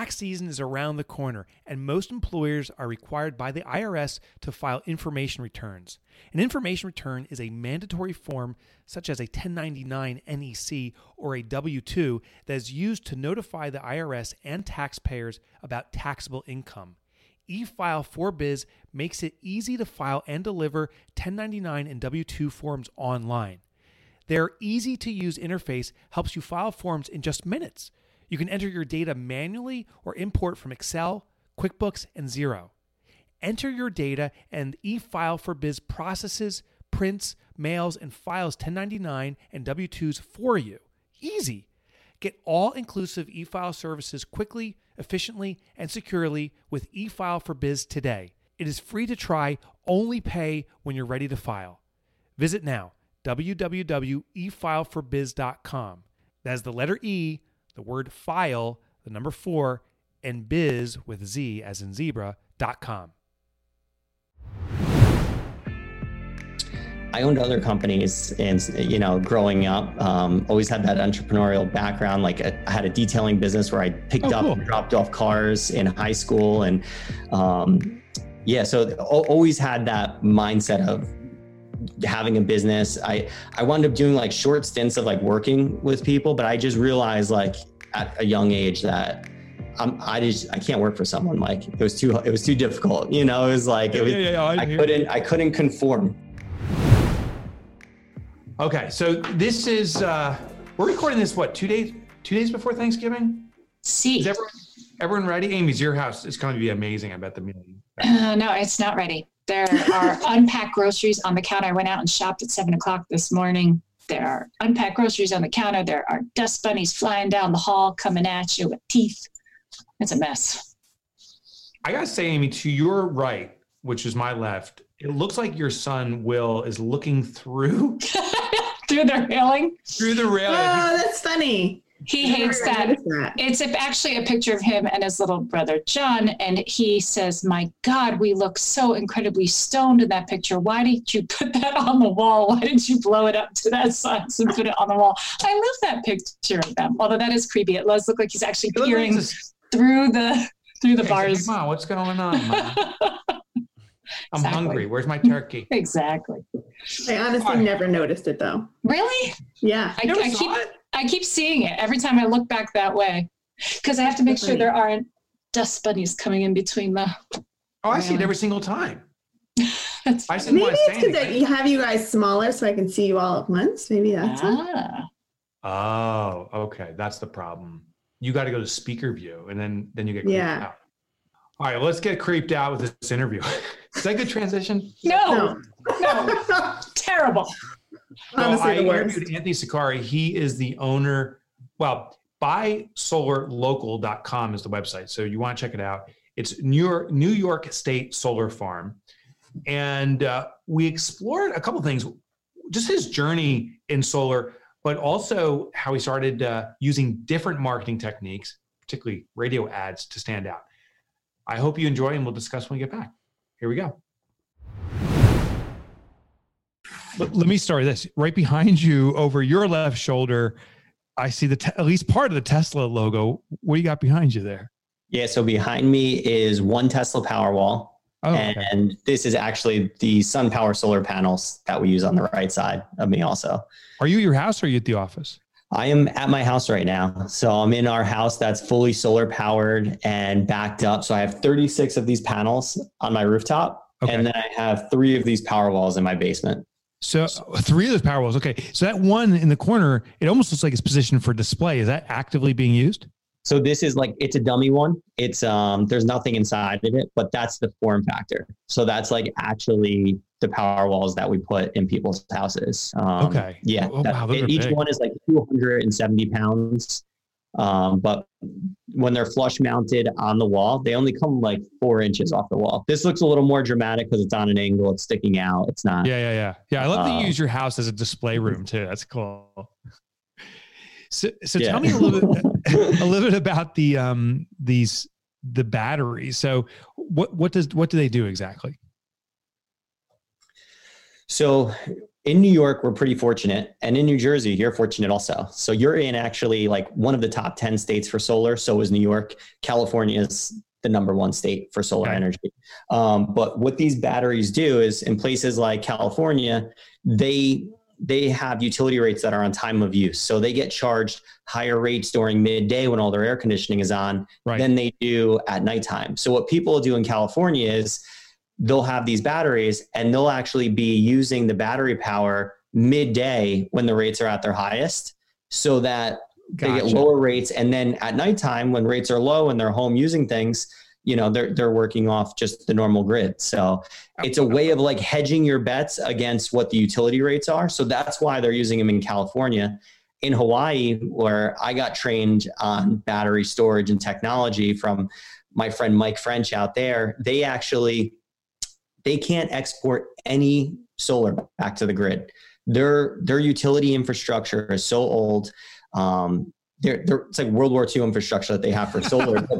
Tax season is around the corner, and most employers are required by the IRS to file information returns. An information return is a mandatory form such as a 1099 NEC or a W-2 that is used to notify the IRS and taxpayers about taxable income. eFile4Biz makes it easy to file and deliver 1099 and W-2 forms online. Their easy-to-use interface helps you file forms in just minutes. You can enter your data manually or import from Excel, QuickBooks, and Xero. Enter your data and eFile4Biz processes, prints, mails, and files 1099 and W-2s for you. Easy. Get all-inclusive eFile services quickly, efficiently, and securely with eFile4Biz today. It is free to try, only pay when you're ready to file. Visit now, www.eFile4Biz.com. That is the letter E, the word file, the number 4, and biz with Z as in zebra.com. I owned other companies and, growing up, always had that entrepreneurial background. Like I had a detailing business where I picked up and dropped off cars in high school. And so always had that mindset of having a business. I wound up doing like short stints of like working with people, but I just realized like at a young age that I can't work for someone. Like it was too difficult. It was like, I couldn't conform. Okay. So this is, we're recording this, 2 days before Thanksgiving? See. Is everyone ready? Amy's your house. It's going to be amazing. I bet the meeting. No, it's not ready. There are unpacked groceries on the counter. I went out and shopped at 7:00 this morning. There are unpacked groceries on the counter. There are dust bunnies flying down the hall, coming at you with teeth. It's a mess. I got to say, Amy, to your right, which is my left, it looks like your son, Will, is looking through. Through the railing? Through the railing. Oh, that's funny. He hates that. It's actually a picture of him and his little brother, John. And he says, my God, we look so incredibly stoned in that picture. Why did you put that on the wall? Why did you blow it up to that size and put it on the wall? I love that picture of them. Although that is creepy. It does look like he's actually peering through the bars. Mom, what's going on, Mom? I'm hungry. Where's my turkey? Exactly. I honestly never noticed it though. Really? Yeah. I keep seeing it every time I look back that way because I have to make sure there aren't dust bunnies coming in between the. Oh, I see it every single time. Maybe it's because I have you guys smaller so I can see you all at once. Maybe that's it. Oh, okay. That's the problem. You got to go to speaker view and then you get creeped out. All right, let's get creeped out with this interview. Is that a good transition? No. Terrible. Honestly, I interviewed Anthony Sakari. He is the owner. Well, buysolarlocal.com is the website. So you want to check it out. It's New York State Solar Farm. And we explored a couple of things, just his journey in solar, but also how he started using different marketing techniques, particularly radio ads, to stand out. I hope you enjoy, and we'll discuss when we get back. Here we go. Let me start this. Right behind you, over your left shoulder, I see at least part of the Tesla logo. What do you got behind you there? Yeah, so behind me is one Tesla Powerwall. Oh, okay. And this is actually the SunPower solar panels that we use on the right side of me also. Are you at your house or are you at the office? I am at my house right now. So I'm in our house that's fully solar powered and backed up. So I have 36 of these panels on my rooftop. Okay. And then I have 3 of these Powerwalls in my basement. So 3 of those Powerwalls. Okay. So that one in the corner, it almost looks like it's positioned for display. Is that actively being used? So this is it's a dummy one. It's there's nothing inside of it, but that's the form factor. So that's like actually the Powerwalls that we put in people's houses. Okay. Yeah. Each one is like 270 pounds. But when they're flush mounted on the wall, they only come like 4 inches off the wall. This looks a little more dramatic because it's on an angle. It's sticking out. It's not. Yeah. I love that you use your house as a display room too. That's cool. So tell me a little bit about the batteries. So what do they do exactly? So In New York, we're pretty fortunate. And in New Jersey, you're fortunate also. So you're in actually like one of the top 10 states for solar. So is New York. California is the number one state for solar energy. But what these batteries do is in places like California, they have utility rates that are on time of use. So they get charged higher rates during midday when all their air conditioning is on than they do at nighttime. So what people do in California is they'll have these batteries and they'll actually be using the battery power midday when the rates are at their highest, so that they get lower rates. And then at nighttime when rates are low and they're home using things, you know, they're working off just the normal grid. So it's a way of like hedging your bets against what the utility rates are. So that's why they're using them in California. In Hawaii, where I got trained on battery storage and technology from my friend Mike French out there, they can't export any solar back to the grid. Their utility infrastructure is so old. It's like World War II infrastructure that they have for solar, but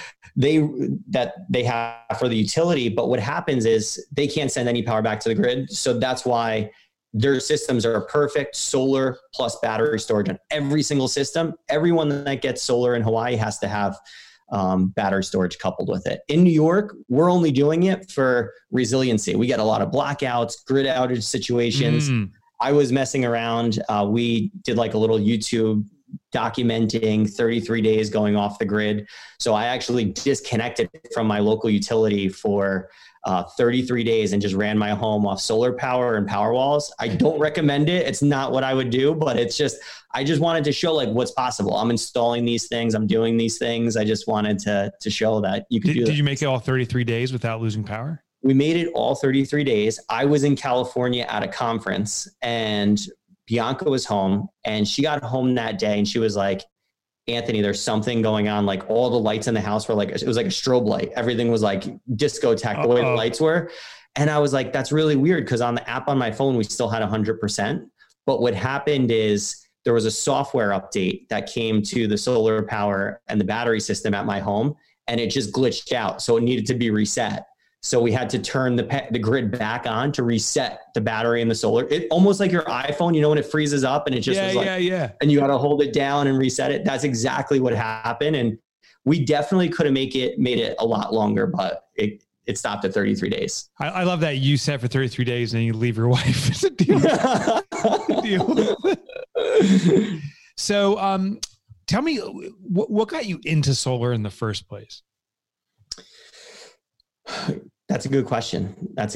they have for the utility. But what happens is they can't send any power back to the grid. So that's why their systems are perfect solar plus battery storage on every single system. Everyone that gets solar in Hawaii has to have battery storage coupled with it. In New York, we're only doing it for resiliency. We get a lot of blackouts, grid outage situations. I was messing around. We did like a little YouTube documenting 33 days going off the grid. So I actually disconnected from my local utility for 33 days and just ran my home off solar power and power walls. I don't recommend it. It's not what I would do, but I just wanted to show like what's possible. I'm installing these things. I'm doing these things. I just wanted to show that you could do that. Did you make it all 33 days without losing power? We made it all 33 days. I was in California at a conference and Bianca was home, and she got home that day and she was like, Anthony, there's something going on. Like all the lights in the house were like, it was like a strobe light. Everything was like discotheque, the way the lights were. And I was like, that's really weird. Cause on the app on my phone, we still had 100%. But what happened is there was a software update that came to the solar power and the battery system at my home, and it just glitched out. So it needed to be reset. So we had to turn the grid back on to reset the battery and the solar. It almost like your iPhone, you know, when it freezes up and it just was like, and you got to hold it down and reset it. That's exactly what happened. And we definitely could have made it a lot longer, but it stopped at 33 days. I love that you set for 33 days and then you leave your wife. It's a deal. So tell me, what got you into solar in the first place? That's a good question.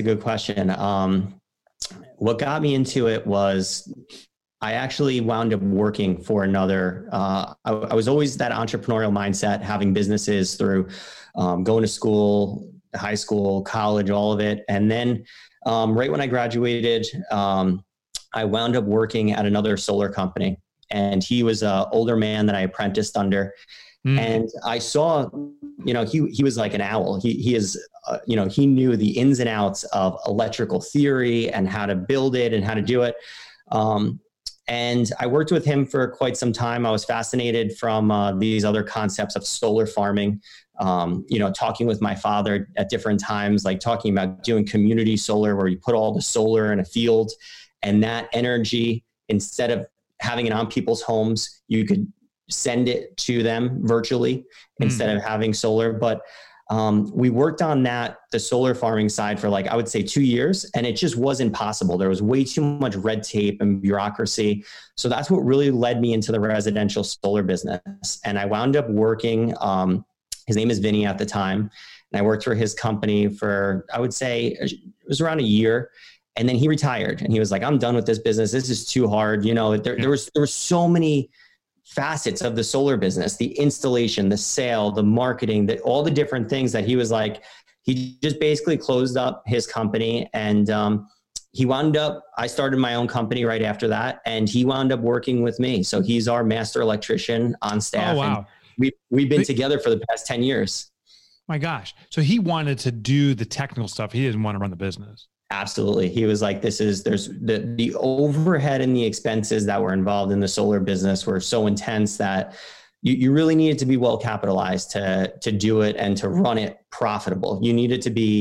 What got me into it was I actually wound up working for another. I was always that entrepreneurial mindset, having businesses through going to school, high school, college, all of it. And then right when I graduated, I wound up working at another solar company. And he was an older man that I apprenticed under. And I saw, you know, he was like an owl. He is, you know, he knew the ins and outs of electrical theory and how to build it and how to do it. And I worked with him for quite some time. I was fascinated from these other concepts of solar farming, you know, talking with my father at different times, like talking about doing community solar where you put all the solar in a field, and that energy, instead of having it on people's homes, you could send it to them virtually instead of having solar. But we worked on the solar farming side for like, I would say 2 years, and it just wasn't possible. There was way too much red tape and bureaucracy. So that's what really led me into the residential solar business. And I wound up working, his name is Vinny at the time. And I worked for his company for, I would say it was around a year. And then he retired and he was like, I'm done with this business. This is too hard. You know, there were so many facets of the solar business, the installation, the sale, the marketing, all the different things that he was like, he just basically closed up his company. And he wound up, I started my own company right after that. And he wound up working with me. So he's our master electrician on staff. Oh, wow. And we've been together for the past 10 years. My gosh. So he wanted to do the technical stuff. He didn't want to run the business. Absolutely. He was like, there's the overhead and the expenses that were involved in the solar business were so intense that you really needed to be well capitalized to do it and to run it profitable. You needed to be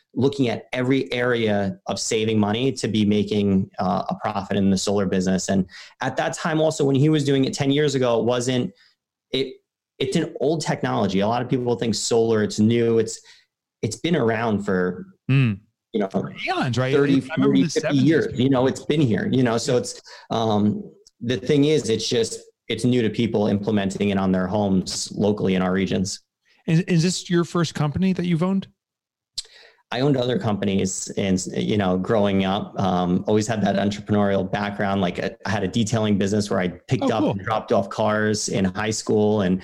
looking at every area of saving money to be making a profit in the solar business. And at that time also, when he was doing it 10 years ago, it's an old technology. A lot of people think solar, it's new. It's been around for, eons, right? 30, 40, 50 years, it's been here, so it's, the thing is, it's new to people implementing it on their homes locally in our regions. Is this your first company that you've owned? I owned other companies and, growing up, always had that entrepreneurial background. Like I had a detailing business where I picked up and dropped off cars in high school. And,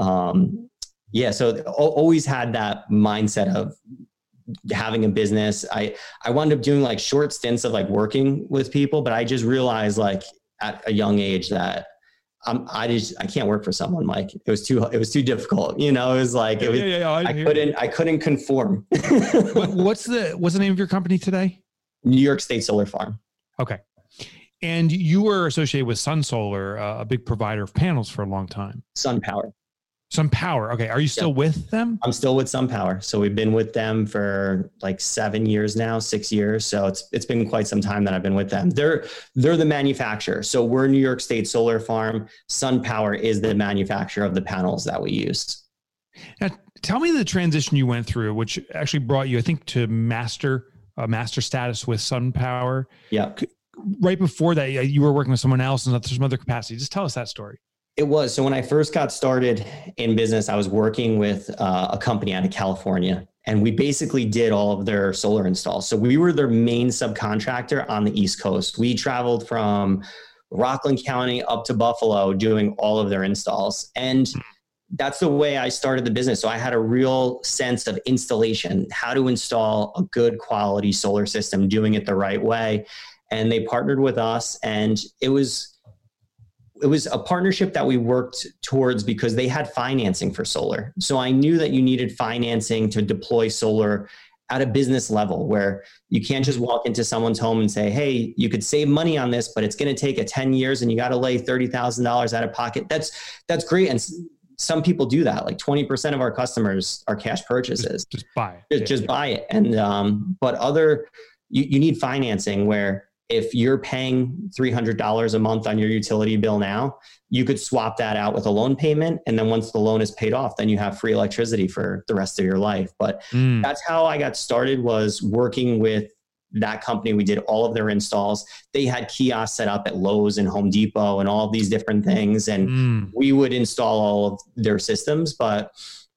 so always had that mindset of having a business. I wound up doing like short stints of like working with people, but I just realized like at a young age that I can't work for someone, Mike. It was too difficult. It was like, I couldn't conform. What's the name of your company today? New York State Solar Farm. Okay. And you were associated with Sun Solar, a big provider of panels for a long time. SunPower. SunPower. Okay. Are you still with them? I'm still with SunPower. So we've been with them for like 7 years now, 6 years. So it's been quite some time that I've been with them. They're the manufacturer. So we're New York State Solar Farm. SunPower is the manufacturer of the panels that we use. Now, tell me the transition you went through, which actually brought you, I think, to master status with SunPower. Yeah. Right before that, you were working with someone else in some other capacity. Just tell us that story. It was. So when I first got started in business, I was working with a company out of California, and we basically did all of their solar installs. So we were their main subcontractor on the East Coast. We traveled from Rockland County up to Buffalo doing all of their installs. And that's the way I started the business. So I had a real sense of installation, how to install a good quality solar system, doing it the right way. And they partnered with us, and it was a partnership that we worked towards because they had financing for solar. So I knew that you needed financing to deploy solar at a business level, where you can't just walk into someone's home and say, hey, you could save money on this, but it's going to take 10 years and you got to lay $30,000 out of pocket. That's great. And some people do that. Like 20% of our customers are cash purchases. Just buy it. Just buy it. And, but you need financing where, if you're paying $300 a month on your utility bill now, you could swap that out with a loan payment. And then once the loan is paid off, then you have free electricity for the rest of your life. But that's how I got started, was working with that company. We did all of their installs. They had kiosks set up at Lowe's and Home Depot and all of these different things. And we would install all of their systems. But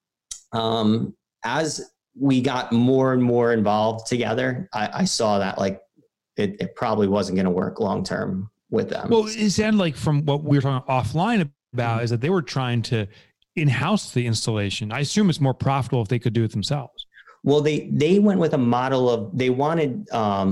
as we got more and more involved together, I saw that like, it probably wasn't going to work long-term with them. Well, it sounded like from what we were talking offline about is that they were trying to in-house the installation. I assume it's more profitable if they could do it themselves. Well, they went with a model of, they wanted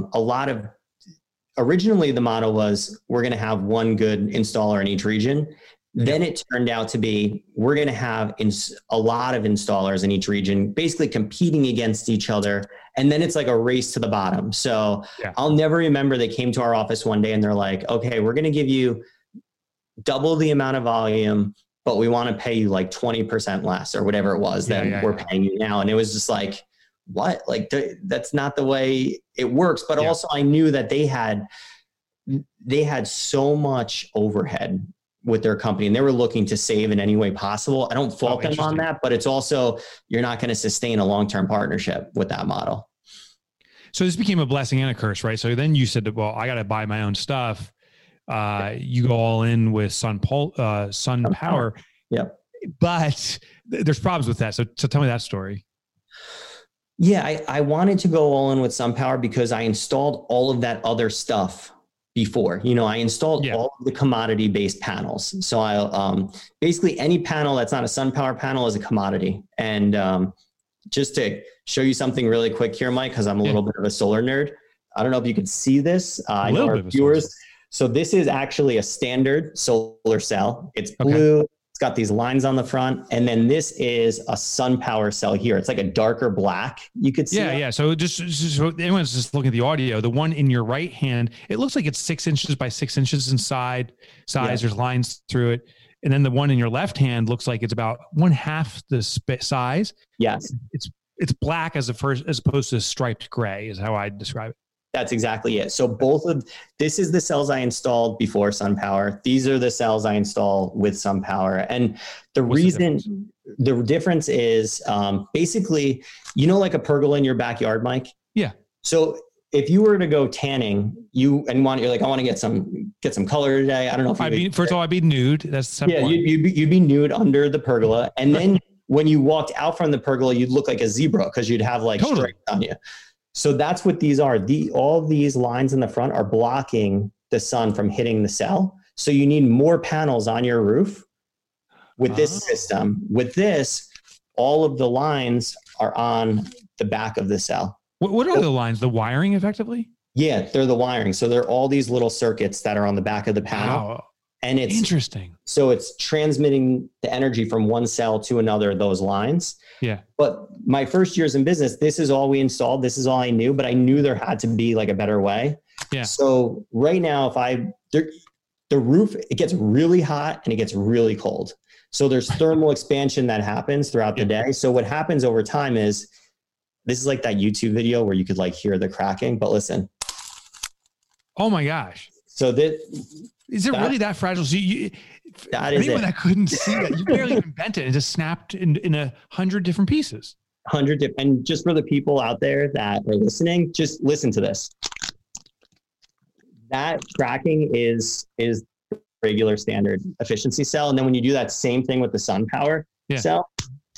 originally the model was, we're going to have one good installer in each region. Then it turned out to be, we're going to have a lot of installers in each region, basically competing against each other. And then it's like a race to the bottom. So I'll never remember, they came to our office one day and they're like, okay, we're going to give you double the amount of volume, but we want to pay you like 20% less or whatever it was that we're paying you now. And it was just like, what? Like that's not the way it works. But also I knew that they had so much overhead with their company, and they were looking to save in any way possible. I don't fault them on that, but it's also, you're not going to sustain a long-term partnership with that model. So this became a blessing and a curse, right? So then you said, well, I got to buy my own stuff. You go all in with SunPower. Yep. But there's problems with that. So tell me that story. Yeah, I wanted to go all in with SunPower because I installed all of that other stuff before. I installed all of the commodity-based panels. So I basically any panel that's not a SunPower panel is a commodity. And just to show you something really quick here, Mike, because I'm a little bit of a solar nerd. I don't know if you can see this. I know our viewers. So this is actually a standard solar cell. It's blue. It's got these lines on the front. And then this is a SunPower cell here. It's like a darker black. You could see. Yeah. So just so anyone's just looking at the audio, the one in your right hand, it looks like it's 6 inches by 6 inches in size. There's lines through it. And then the one in your left hand looks like it's about 1/2 the size. Yes. it's black as opposed to striped gray is how I describe it. That's exactly it. So this is the cells I installed before SunPower. These are the cells I install with SunPower. And the difference is basically, like a pergola in your backyard, Mike? Yeah. So if you were to go tanning, you're like, I want to get some color today. I don't know if first of all, I'd be nude. That's you'd be nude under the pergola. And then when you walked out from the pergola, you'd look like a zebra because you'd have like stripes on you. So that's what these are. All these lines in the front are blocking the sun from hitting the cell. So you need more panels on your roof with this system. With this, all of the lines are on the back of the cell. What are the lines? The wiring effectively? Yeah, they're the wiring. So they're all these little circuits that are on the back of the panel. Wow. And it's interesting. So it's transmitting the energy from one cell to another, those lines. Yeah. But my first years in business, this is all we installed. This is all I knew, but I knew there had to be like a better way. Yeah. So right now, the roof, it gets really hot and it gets really cold. So there's thermal expansion that happens throughout the day. So what happens over time is, this is like that YouTube video where you could like hear the cracking, but listen. Oh my gosh. So is it really that fragile? So anyone that couldn't see it, you barely even bent it. It just snapped in 100 different pieces. And just for the people out there that are listening, just listen to this. That cracking is regular standard efficiency cell. And then when you do that same thing with the SunPower cell,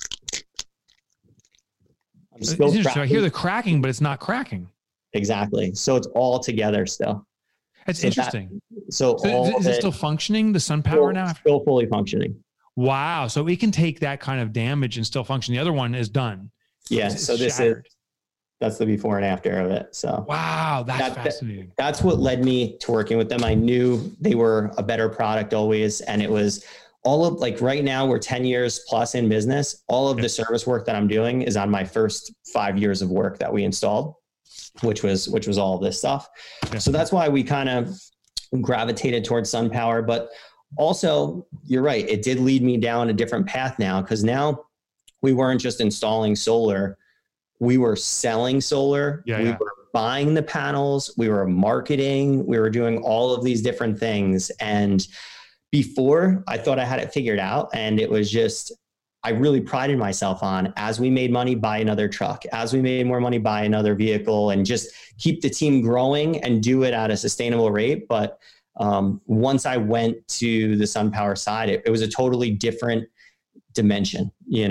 so I hear the cracking, but it's not cracking. Exactly. So it's all together still. That's interesting. Is it still functioning, the SunPower now? Still fully functioning. Wow. So it can take that kind of damage and still function. The other one is done. Yeah. So that's the before and after of it. So wow, that's fascinating. That's what led me to working with them. I knew they were a better product always. And it was all of like right now we're 10 years plus in business. All of the service work that I'm doing is on my first 5 years of work that we installed, which was all of this stuff. Yeah. So that's why we kind of gravitated towards SunPower. But also, you're right, it did lead me down a different path now, because now we weren't just installing solar, we were selling solar. We were buying the panels, we were marketing, we were doing all of these different things. And before, I thought I had it figured out, and it was just, I really prided myself on, as we made money, buy another truck, as we made more money, buy another vehicle, and just keep the team growing and do it at a sustainable rate. But once I went to the SunPower side, it was a totally different dimension,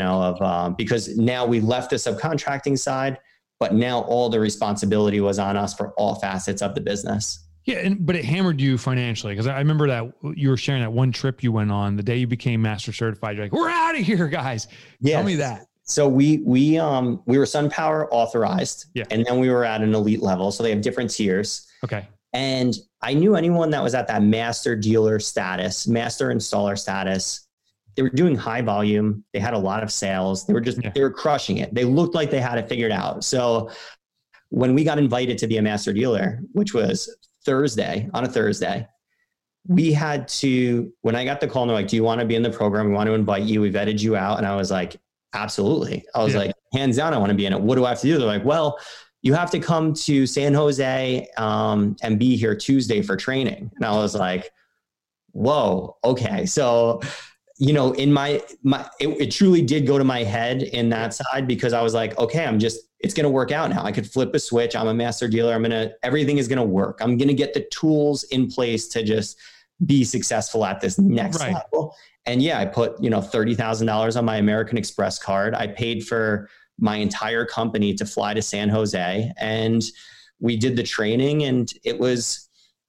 because now we left the subcontracting side, but now all the responsibility was on us for all facets of the business. Yeah, but it hammered you financially, because I remember that you were sharing that one trip you went on the day you became master certified. You're like, we're out of here, guys. Yes. Tell me that. So we were SunPower authorized, and then we were at an elite level. So they have different tiers. Okay. And I knew anyone that was at that master dealer status, master installer status. They were doing high volume. They had a lot of sales. They were crushing it. They looked like they had it figured out. So when we got invited to be a master dealer, which was on a Thursday, we had to, when I got the call, and they're like, do you want to be in the program? We want to invite you. We vetted you out. And I was like, absolutely. I was like, hands down, I want to be in it. What do I have to do? They're like, well, you have to come to San Jose and be here Tuesday for training. And I was like, whoa, okay. So, in it truly did go to my head in that side, because I was like, okay, it's going to work out now. I could flip a switch. I'm a master dealer. Everything is going to work. I'm going to get the tools in place to just be successful at this next level. And I put, $30,000 on my American Express card. I paid for my entire company to fly to San Jose, and we did the training, and it was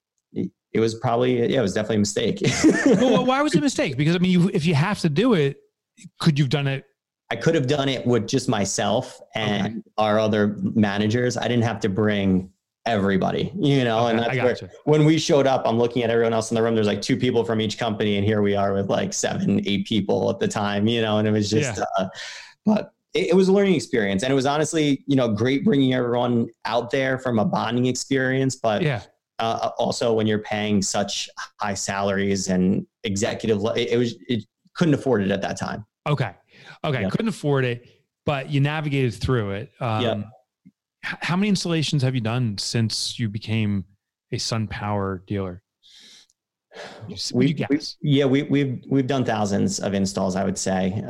definitely a mistake. Well, why was it a mistake? Because if you have to do it, could you've done it? I could have done it with just myself and our other managers. I didn't have to bring everybody, and that's when we showed up, I'm looking at everyone else in the room. There's like 2 people from each company, and here we are with like 7, 8 people at the time, and it was just, but it was a learning experience. And it was honestly, great bringing everyone out there from a bonding experience, but also when you're paying such high salaries and executive, it couldn't afford it at that time. Okay. Couldn't afford it. but you navigated through it. How many installations have you done since you became a SunPower dealer? We've done thousands of installs. I would say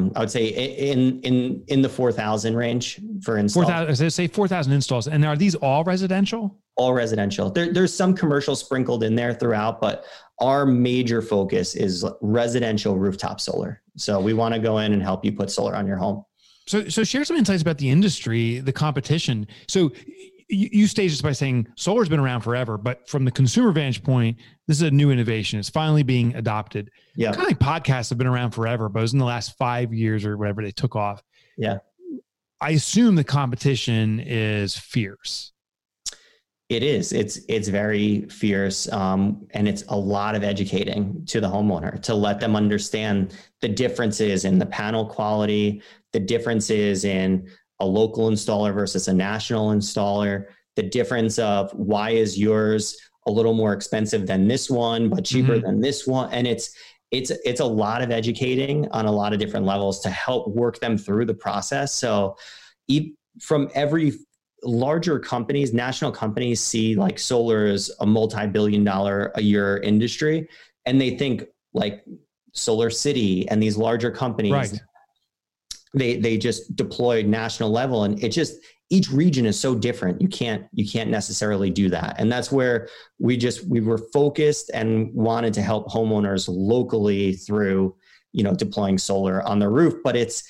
in the 4,000 range for install. 4,000. Say 4,000 installs, and are these all residential? All residential. There's some commercial sprinkled in there throughout, but our major focus is residential rooftop solar. So we want to go in and help you put solar on your home. So share some insights about the industry, the competition. So you staged this by saying solar's been around forever, but from the consumer vantage point, this is a new innovation. It's finally being adopted. Yeah. Kind of like podcasts have been around forever, but it was in the last 5 years or whatever they took off. Yeah. I assume the competition is fierce. It is. It's very fierce. And it's a lot of educating to the homeowner to let them understand the differences in the panel quality, the differences in a local installer versus a national installer, the difference of why is yours a little more expensive than this one, but cheaper than this one. And it's a lot of educating on a lot of different levels to help work them through the process. So from every larger companies, national companies see like solar as a multi-billion-dollar a year industry. And they think like Solar City and these larger companies, right. They just deploy national level, and it just, each region is so different. You can't necessarily do that. And that's where we were focused and wanted to help homeowners locally through, deploying solar on the roof. But it's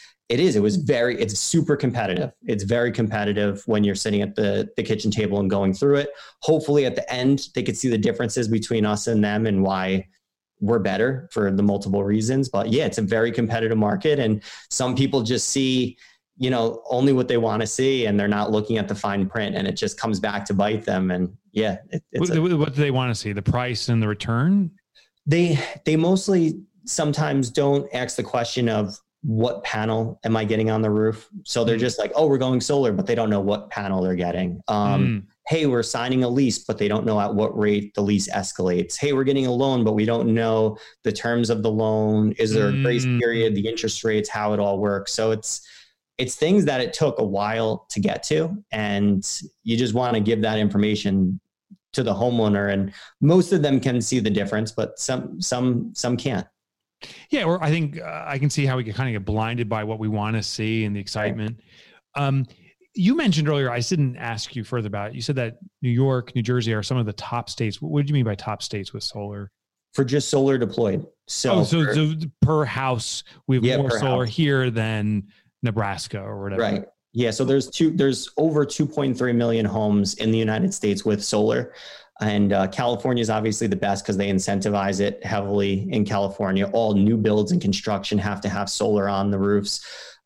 super competitive. It's very competitive when you're sitting at the kitchen table and going through it. Hopefully at the end, they could see the differences between us and them and why we're better for the multiple reasons. But yeah, it's a very competitive market. And some people just see, only what they want to see, and they're not looking at the fine print, and it just comes back to bite them. And yeah. What do they want to see? The price and the return? They mostly sometimes don't ask the question of, what panel am I getting on the roof? So they're just like, oh, we're going solar, but they don't know what panel they're getting. Hey, we're signing a lease, but they don't know at what rate the lease escalates. Hey, we're getting a loan, but we don't know the terms of the loan. Is there a grace period, the interest rates, how it all works? So it's things that it took a while to get to, and you just want to give that information to the homeowner. And most of them can see the difference, but some can't. Yeah, or I think I can see how we can kind of get blinded by what we want to see and the excitement. Right. You mentioned earlier, I didn't ask you further about it. You said that New York, New Jersey are some of the top states. What do you mean by top states with solar? For just solar deployed. So per house, we have more solar here than Nebraska or whatever. Right. Yeah. So there's over 2.3 million homes in the United States with solar. And California is obviously the best because they incentivize it heavily in California. All new builds and construction have to have solar on the roofs.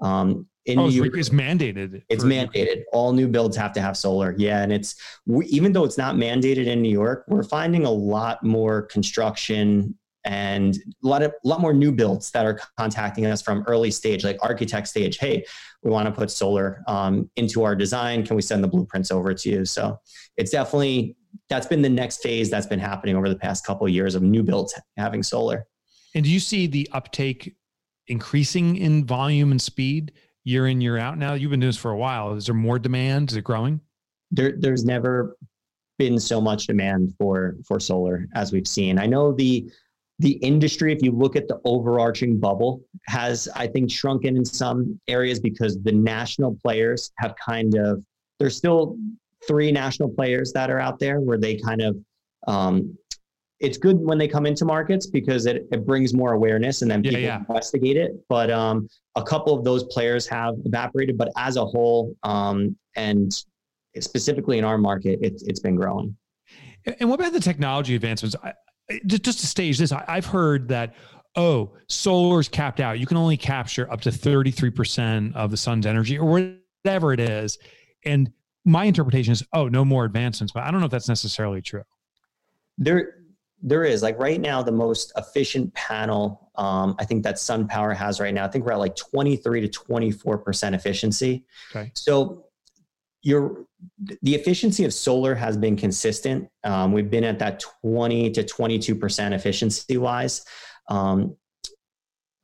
It's mandated. It's mandated. All new builds have to have solar. Yeah. And even though it's not mandated in New York, we're finding a lot more construction and a lot more new builds that are contacting us from early stage, like architect stage. Hey, we want to put solar into our design. Can we send the blueprints over to you? So it's definitely, that's been the next phase that's been happening over the past couple of years of new builds having solar. And do you see the uptake increasing in volume and speed year in, year out now? You've been doing this for a while. Is there more demand? Is it growing? There's never been so much demand for solar as we've seen. I know the industry, if you look at the overarching bubble, has, I think, shrunken in some areas because the national players have there's still 3 national players that are out there where they it's good when they come into markets because it brings more awareness and then people investigate it. But a couple of those players have evaporated, but as a whole, and specifically in our market, it's been growing. And what about the technology advancements? Just to stage this, I've heard that, solar's capped out. You can only capture up to 33% of the sun's energy or whatever it is. And my interpretation is, no more advancements, but I don't know if that's necessarily true. There is, like right now, the most efficient panel, I think that SunPower has right now, I think we're at like 23 to 24% efficiency. Okay. So the efficiency of solar has been consistent. We've been at that 20 to 22% efficiency wise.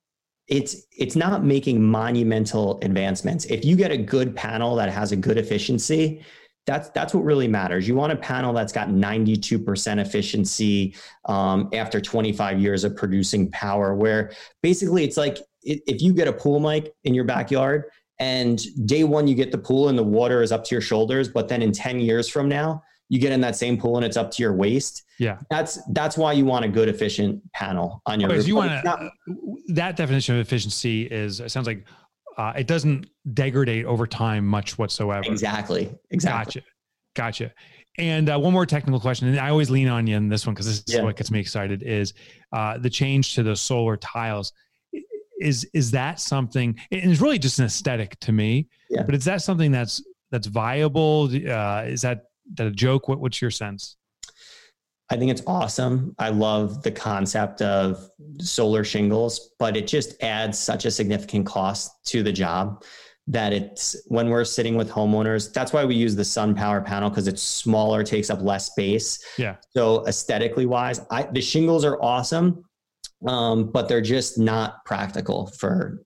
it's not making monumental advancements. If you get a good panel that has a good efficiency, that's what really matters. You want a panel that's got 92% efficiency after 25 years of producing power, where basically it's like if you get a pool mic in your backyard and day one you get the pool and the water is up to your shoulders, but then in 10 years from now, you get in that same pool and it's up to your waist. Yeah. That's why you want a good, efficient panel on your roof. You want that definition of efficiency is, it sounds like it doesn't degrade over time much whatsoever. Exactly. Gotcha. And one more technical question, and I always lean on you in this one because this is what gets me excited, is the change to the solar tiles. Is that something, and it's really just an aesthetic to me, but is that something that's viable? Is that a joke? What's your sense? I think it's awesome. I love the concept of solar shingles, but it just adds such a significant cost to the job that it's, when we're sitting with homeowners, that's why we use the SunPower panel, because it's smaller, takes up less space. Yeah. So aesthetically wise, the shingles are awesome, but they're just not practical for,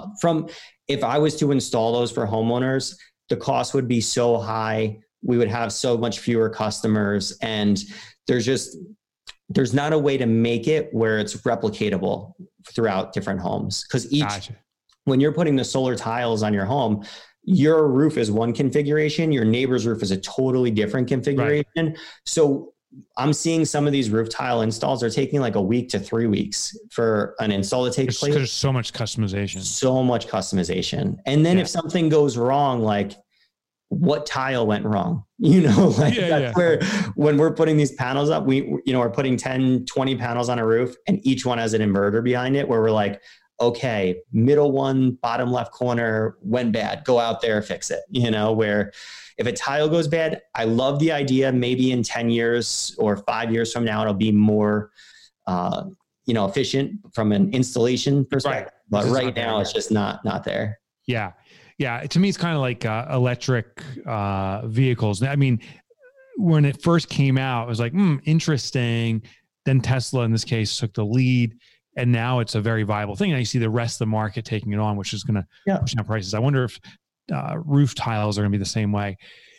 if I was to install those for homeowners, the cost would be so high. We would have so much fewer customers, and there's not a way to make it where it's replicatable throughout different homes. Because when you're putting the solar tiles on your home, your roof is one configuration, your neighbor's roof is a totally different configuration. Right. So I'm seeing some of these roof tile installs are taking like a week to 3 weeks for an install to take place. There's so much customization. And then if something goes wrong, like what tile went wrong, that's where, when we're putting these panels up, we're putting 10, 20 panels on a roof and each one has an inverter behind it, where we're like, okay, middle one, bottom left corner went bad, go out there, fix it. Where if a tile goes bad, I love the idea. Maybe in 10 years or 5 years from now, it'll be more, efficient from an installation perspective. Right. But right now it's just not there. Yeah. Yeah. To me, it's kind of like electric vehicles. I mean, when it first came out, it was like, interesting. Then Tesla, in this case, took the lead. And now it's a very viable thing. And you see the rest of the market taking it on, which is going to push down prices. I wonder if roof tiles are going to be the same way.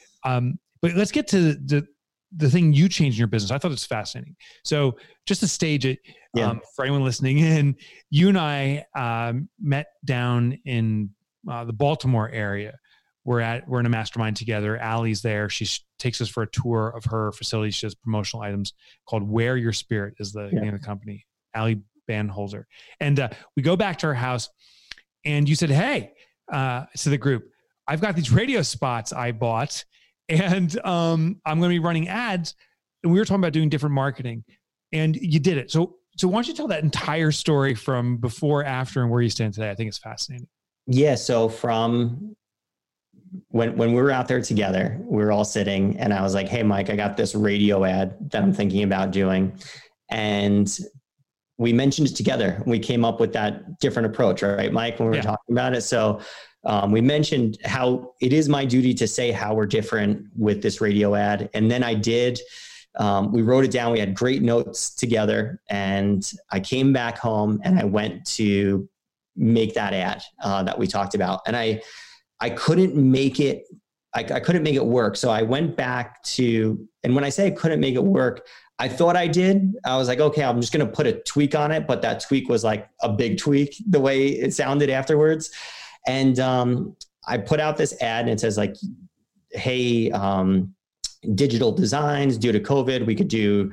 But let's get to the thing you changed in your business. I thought it's fascinating. So just to stage it, for anyone listening in, you and I met down in the Baltimore area. We're in a mastermind together. Allie's there. She takes us for a tour of her facility. She does promotional items called Wear Your Spirit is the name of the company. Allie Banholzer. And we go back to her house and you said, hey, to the group, I've got these radio spots I bought and I'm going to be running ads. And we were talking about doing different marketing and you did it. So why don't you tell that entire story from before, after, and where you stand today? I think it's fascinating. Yeah. So from when we were out there together, we were all sitting and I was like, hey, Mike, I got this radio ad that I'm thinking about doing. And we mentioned it together. We came up with that different approach, right, Mike, when we were talking about it. So we mentioned how it is my duty to say how we're different with this radio ad. And then I did, we wrote it down. We had great notes together and I came back home and I went to make that ad that we talked about. And I couldn't make it, I couldn't make it work. So I went back to, and when I say I couldn't make it work, I thought I did. I was like, okay, I'm just going to put a tweak on it. But that tweak was like a big tweak the way it sounded afterwards. And I put out this ad and it says like, hey, digital designs due to COVID, we could do,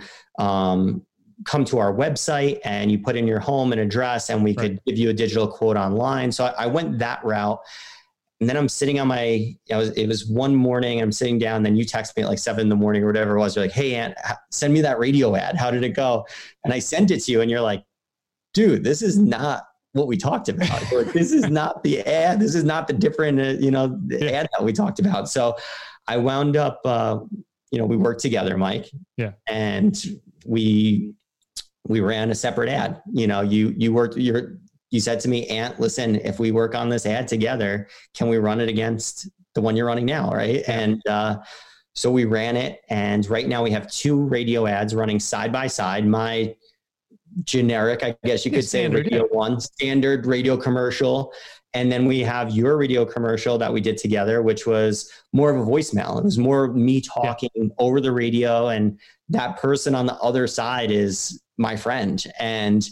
come to our website and you put in your home and address and we could give you a digital quote online. So I went that route. And then I'm sitting on it was one morning, I'm sitting down, then you text me at like 7 a.m. or whatever it was. You're like, hey, Aunt, send me that radio ad. How did it go? And I sent it to you and you're like, dude, this is not what we talked about. This is not the ad. This is not the different, the ad that we talked about. So I wound up, we worked together, Mike. Yeah. And we ran a separate ad. You said to me, Aunt, listen, if we work on this ad together, can we run it against the one you're running now? Right. Yeah. And so we ran it. And right now we have 2 radio ads running side by side. generic, I guess you could say, Radio One, standard radio commercial. And then we have your radio commercial that we did together, which was more of a voicemail. It was more me talking over the radio, and that person on the other side is my friend. And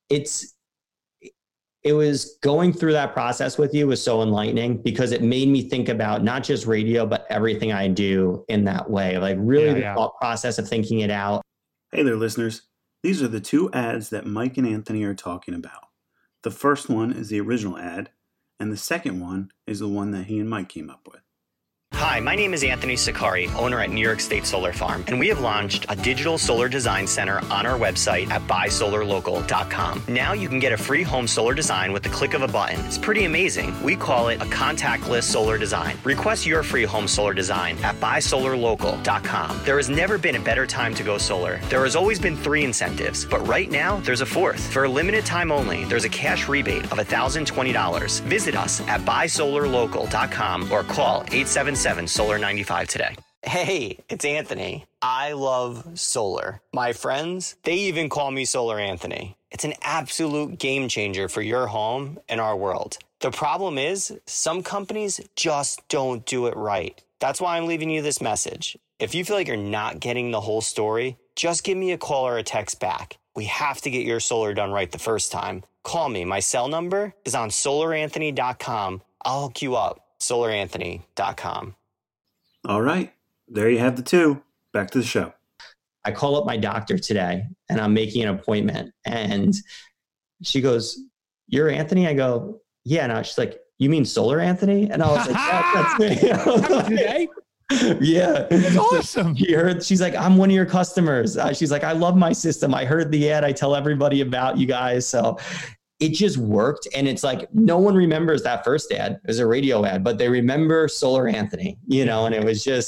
it was going through that process with you was so enlightening, because it made me think about not just radio, but everything I do in that way, like really the thought process of thinking it out. Hey there, listeners. These are the two ads that Mike and Anthony are talking about. The first one is the original ad, and the second one is the one that he and Mike came up with. Hi, my name is Anthony Sakari, owner at New York State Solar Farm, and we have launched a digital solar design center on our website at buysolarlocal.com. Now you can get a free home solar design with the click of a button. It's pretty amazing. We call it a contactless solar design. Request your free home solar design at buysolarlocal.com. There has never been a better time to go solar. There has always been 3 incentives, but right now there's a 4th. For a limited time only, there's a cash rebate of $1,020. Visit us at buysolarlocal.com or call 877-SOLAR-95 today. Hey, it's Anthony. I love solar. My friends, they even call me Solar Anthony. It's an absolute game changer for your home and our world. The problem is, some companies just don't do it right. That's why I'm leaving you this message. If you feel like you're not getting the whole story, just give me a call or a text back. We have to get your solar done right the first time. Call me. My cell number is on solaranthony.com. I'll hook you up. solaranthony.com. All right. There you have the two. Back to the show. I call up my doctor today and I'm making an appointment, and she goes, "You're Anthony?" I go, "Yeah." No, she's like, "You mean Solar Anthony?" And I was like, "Yeah, that's me." Today? Yeah. That's awesome. She's like, "I'm one of your customers." She's like, "I love my system. I heard the ad. I tell everybody about you guys." So it just worked. And it's like, no one remembers that first ad. It was a radio ad, but they remember Solar Anthony, and it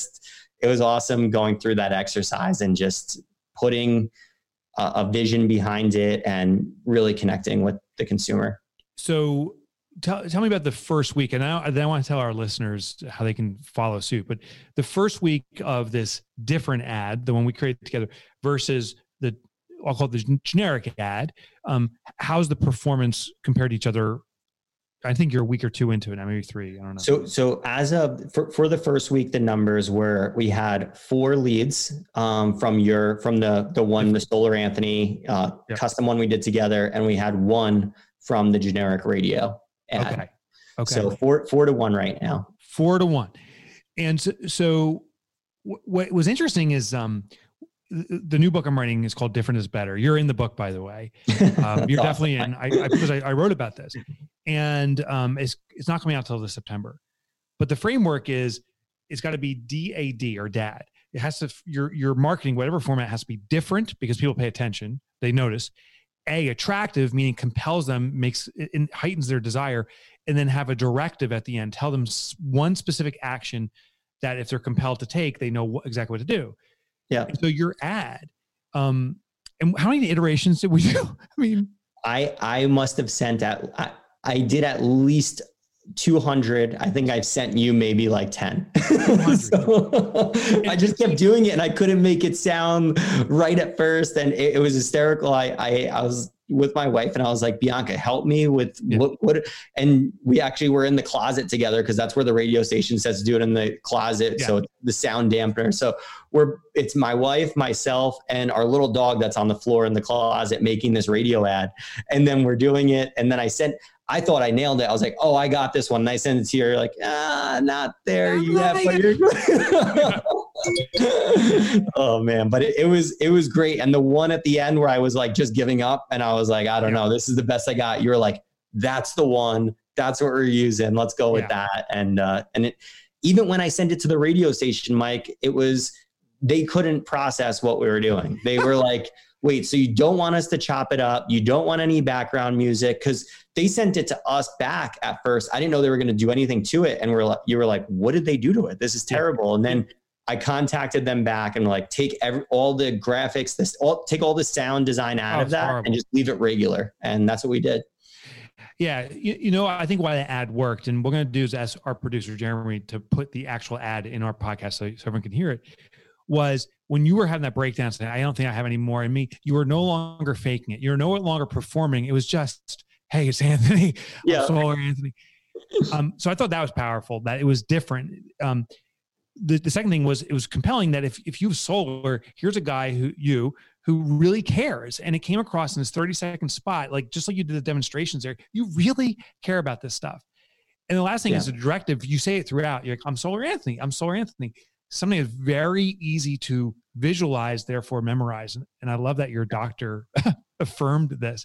was awesome going through that exercise and just putting a vision behind it and really connecting with the consumer. So tell me about the first week. And I want to tell our listeners how they can follow suit. But the first week of this different ad, the one we created together, versus I'll call it the generic ad. How's the performance compared to each other? I think you're a week or 2 into it now, maybe 3. I don't know. So as of for the first week, the numbers were, we had 4 leads from the Solar Anthony custom one we did together, and we had 1 from the generic radio ad. Okay. So 4 to 1 right now. 4 to 1. And so what was interesting is the new book I'm writing is called Different is Better. You're in the book, by the way. You're definitely in. Because I wrote about this, and it's not coming out till this September. But the framework is, it's got to be DAD or DAD. It has to, your marketing, whatever format, has to be different because people pay attention. They notice. Attractive, meaning compels them, heightens their desire, and then have a directive at the end. Tell them one specific action that if they're compelled to take, they know exactly what to do. Yeah. And so your ad, and how many iterations did we do? I mean, I must have sent out, I did at least 200. I think I've sent you maybe like 10. So I just kept doing it and I couldn't make it sound right at first. And it was hysterical. I was with my wife and I was like, "Bianca, help me with what," and we actually were in the closet together because that's where the radio station says to do it, in the closet. So it's the sound dampener. So it's my wife, myself, and our little dog that's on the floor in the closet making this radio ad. And then we're doing it. And then I thought I nailed it. I was like, "Oh, I got this one." And I sent it to you. You're like, "Not there yet." Oh man. But it was great. And the one at the end where I was like just giving up and I was like, "I don't know, this is the best I got." You were like, "That's the one. That's what we're using. Let's go with that." And even when I sent it to the radio station, Mike, they couldn't process what we were doing. They were like, "Wait, so you don't want us to chop it up? You don't want any background music?" Because they sent it to us back at first. I didn't know they were going to do anything to it. And you were like, "What did they do to it? This is terrible." And then I contacted them back and like, take all the graphics, take all the sound design out of that horrible. And just leave it regular. And that's what we did. Yeah. I think why the ad worked, and what we're going to do is ask our producer, Jeremy, to put the actual ad in our podcast so everyone can hear it. was when you were having that breakdown saying, I don't think I have any more in me, you were no longer faking it. You're no longer performing. It was just, hey, it's Anthony. Yeah. I'm Solar Anthony. So I thought that was powerful, that it was different. The second thing was, it was compelling that if you have solar, here's a guy who really cares. And it came across in this 30-second spot, like just like you did the demonstrations there, you really care about this stuff. And the last thing is a directive. You say it throughout. You're like, I'm Solar Anthony. I'm Solar Anthony. Something that's very easy to visualize, therefore memorize. And I love that your doctor affirmed this.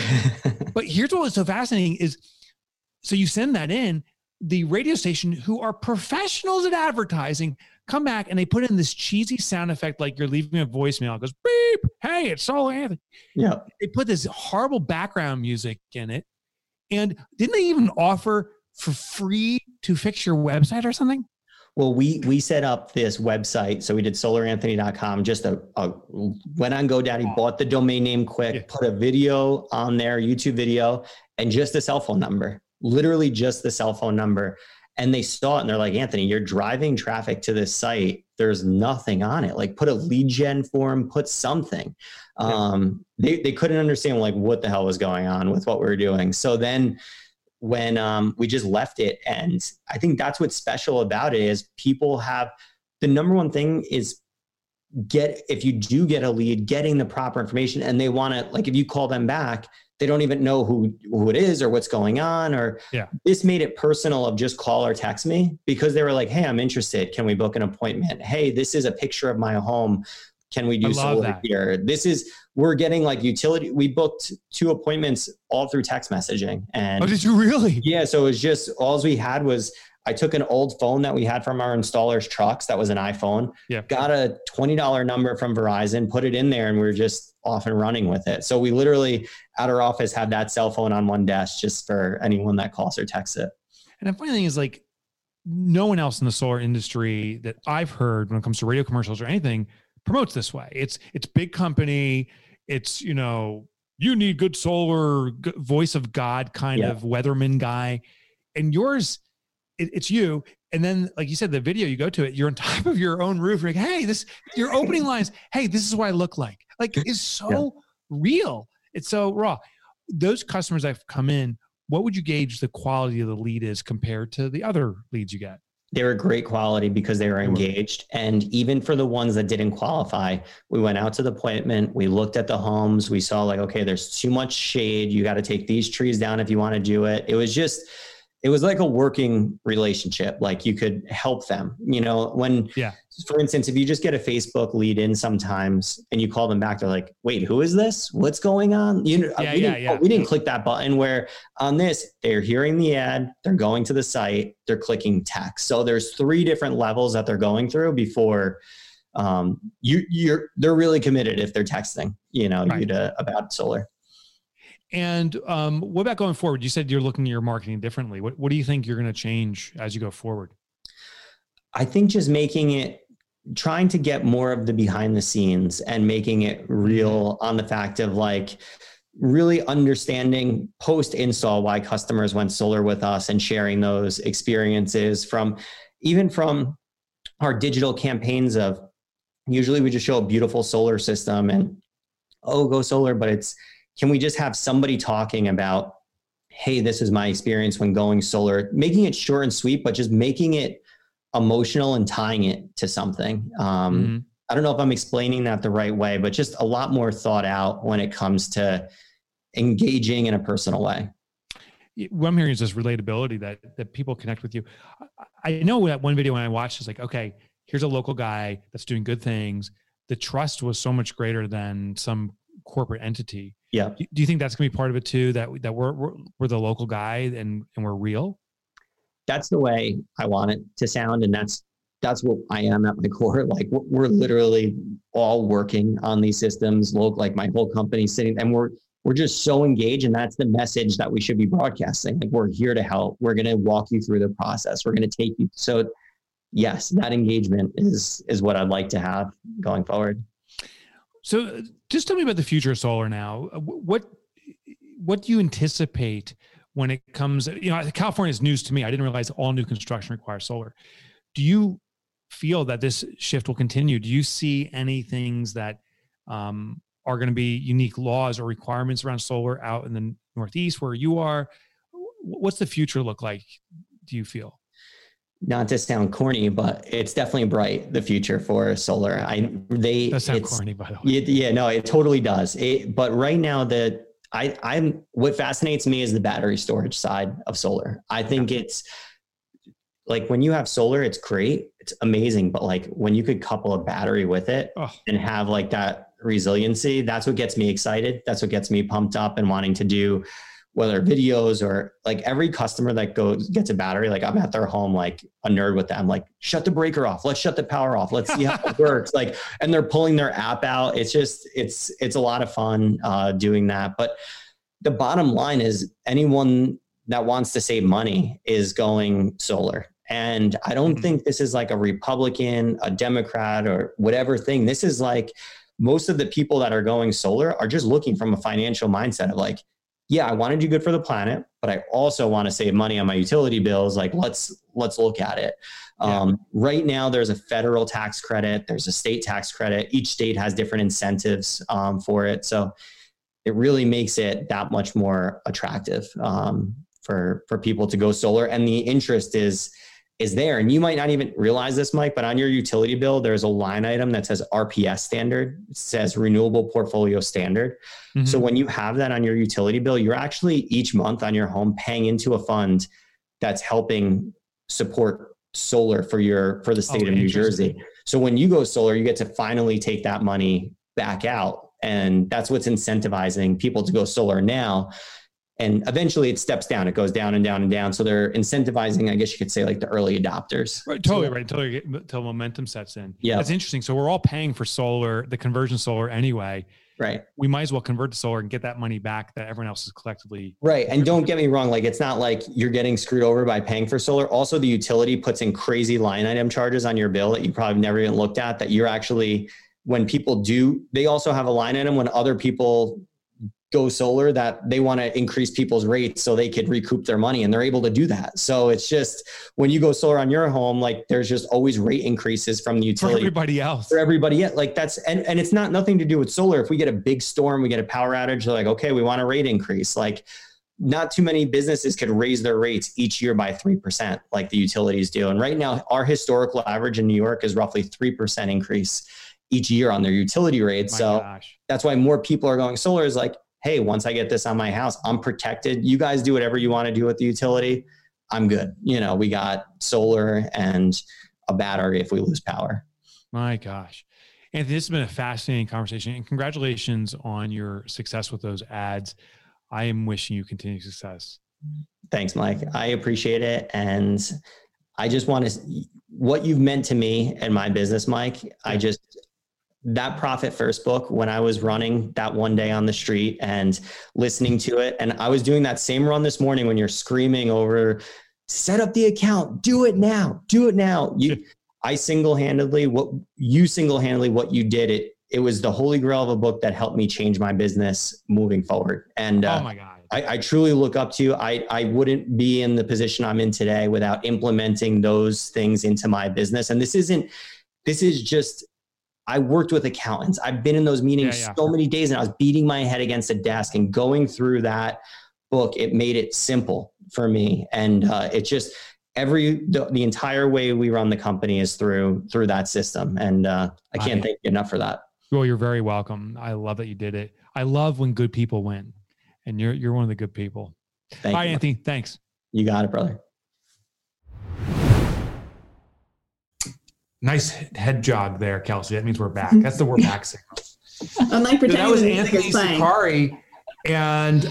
But here's what was so fascinating is, so you send that in, the radio station, who are professionals at advertising, come back and they put in this cheesy sound effect like you're leaving a voicemail. It goes, beep, hey, it's Solar Anthony. Yeah. They put this horrible background music in it. And didn't they even offer for free to fix your website or something? Well, we set up this website. So we did solaranthony.com, just went on GoDaddy, bought the domain name quick, put a video on there, YouTube video, and just a cell phone number, literally just the cell phone number. And they saw it and they're like, Anthony, you're driving traffic to this site. There's nothing on it. Like, put a lead gen form, put something. They couldn't understand like what the hell was going on with what we were doing. So then when we just left it, and I think that's what's special about it is people have, the number one thing is if you do get a lead, getting the proper information, and they want to, like, if you call them back, they don't even know who it is or what's going on, or this made it personal of just call or text me, because they were like, hey, I'm interested. Can we book an appointment? Hey, this is a picture of my home. Can we do solar here? We're getting like utility. We booked 2 appointments all through text messaging. And did you really? Yeah. So it was just, all we had was, I took an old phone that we had from our installers' trucks. That was an iPhone. Got a $20 number from Verizon, put it in there, and we were just off and running with it. So we literally at our office had that cell phone on one desk just for anyone that calls or texts it. And the funny thing is, like, no one else in the solar industry that I've heard when it comes to radio commercials or anything promotes this way. It's big company. It's, you need good solar, voice of God kind of weatherman guy. And yours, it's you. And then, like you said, the video, you go to it, you're on top of your own roof. You're like, hey, your opening lines, hey, this is what I look like. Like, it's so real. It's so raw. Those customers that have come in, what would you gauge the quality of the lead is compared to the other leads you get? They were great quality because they were engaged. And even for the ones that didn't qualify, we went out to the appointment. We looked at the homes. We saw like, okay, there's too much shade. You got to take these trees down if you want to do it. It was like a working relationship. Like, you could help them, for instance, if you just get a Facebook lead in sometimes and you call them back, they're like, wait, who is this? What's going on? We didn't click that button, where on this, they're hearing the ad, they're going to the site, they're clicking text. So there's 3 different levels that they're going through before they're really committed if they're texting, you about solar. And what about going forward? You said you're looking at your marketing differently. What do you think you're going to change as you go forward? I think just trying to get more of the behind the scenes and making it real on the fact of like really understanding post install why customers went solar with us, and sharing those experiences from our digital campaigns of, usually we just show a beautiful solar system and, oh, go solar, but can we just have somebody talking about, hey, this is my experience when going solar, making it short and sweet, but just making it emotional and tying it to something. I don't know if I'm explaining that the right way, but just a lot more thought out when it comes to engaging in a personal way. What I'm hearing is this relatability that people connect with you. I know that one video when I watched is like, okay, here's a local guy that's doing good things. The trust was so much greater than some corporate entity. Yeah. Do you think that's going to be part of it too? That we're the local guy and we're real? That's the way I want it to sound. And that's what I am at my core. Like, we're literally all working on these systems, like my whole company sitting, and we're just so engaged. And that's the message that we should be broadcasting. Like, we're here to help. We're going to walk you through the process. We're going to take you. So yes, that engagement is what I'd like to have going forward. So just tell me about the future of solar now. What do you anticipate when it comes, California is news to me. I didn't realize all new construction requires solar. Do you feel that this shift will continue? Do you see any things that are going to be unique laws or requirements around solar out in the Northeast where you are? What's the future look like, do you feel? Not to sound corny, but it's definitely bright, the future for solar. That sounds corny, by the way. Yeah, no, it totally does. But right now, what fascinates me is the battery storage side of solar. I think it's like when you have solar, it's great, it's amazing. But like when you could couple a battery with it and have like that resiliency, that's what gets me excited. That's what gets me pumped up and wanting to do, whether videos or like every customer that gets a battery, like I'm at their home, like a nerd with them, like shut the breaker off. Let's shut the power off. Let's see how it works. Like, and they're pulling their app out. It's just, it's a lot of fun doing that. But the bottom line is anyone that wants to save money is going solar. And I don't think this is like a Republican, a Democrat or whatever thing. This is like most of the people that are going solar are just looking from a financial mindset of like, yeah, I want to do good for the planet, but I also want to save money on my utility bills. Like, let's look at it. Right now, there's a federal tax credit. There's a state tax credit. Each state has different incentives for it. So it really makes it that much more attractive for people to go solar. And the interest is there. And you might not even realize this, Mike, but on your utility bill, there's a line item that says RPS standard. It says Renewable Portfolio Standard. Mm-hmm. So when you have that on your utility bill, you're actually each month on your home paying into a fund that's helping support solar for the state of New Jersey. So when you go solar, you get to finally take that money back out. And that's what's incentivizing people to go solar now. And eventually it steps down. It goes down and down and down. So they're incentivizing, I guess you could say, like the early adopters. Right, totally right. Until momentum sets in. Yeah, that's interesting. So we're all paying for solar, the conversion solar anyway. Right. We might as well convert to solar and get that money back that everyone else is collectively. Right. And don't get me wrong. Like, it's not like you're getting screwed over by paying for solar. Also, the utility puts in crazy line item charges on your bill that you probably never even looked at, that you're actually, when people do, they also have a line item when other people go solar that they want to increase people's rates so they could recoup their money, and they're able to do that. So it's just, when you go solar on your home, like there's just always rate increases from the utility. For everybody else. Like that's, and it's nothing to do with solar. If we get a big storm, we get a power outage, they're like, okay, we want a rate increase. Like, not too many businesses could raise their rates each year by 3% like the utilities do. And right now, our historical average in New York is roughly 3% increase each year on their utility rates. That's why more people are going solar, is like, hey, once I get this on my house, I'm protected. You guys do whatever you want to do with the utility. I'm good. You know, we got solar and a battery if we lose power. My gosh. Anthony, this has been a fascinating conversation, and congratulations on your success with those ads. I am wishing you continued success. Thanks, Mike. I appreciate it. And I just want to, what you've meant to me and my business, Mike, that Profit First book, when I was running that one day on the street and listening to it, and I was doing that same run this morning when you're screaming over, set up the account, do it now. Single-handedly, what you did, it was the holy grail of a book that helped me change my business moving forward. And oh my God, I truly look up to you. I wouldn't be in the position I'm in today without implementing those things into my business. And this is just, I worked with accountants. I've been in those meetings so many days, and I was beating my head against a desk, and going through that book, it made it simple for me. And it just, the entire way we run the company is through that system. And I can't thank you enough for that. Well, you're very welcome. I love that you did it. I love when good people win, and you're one of the good people. Thank you, Anthony. Thanks. You got it, brother. Nice head jog there, Kelsey. That means we're back. That's the we're back signal. Unlike pretending that was Anthony Sakari. And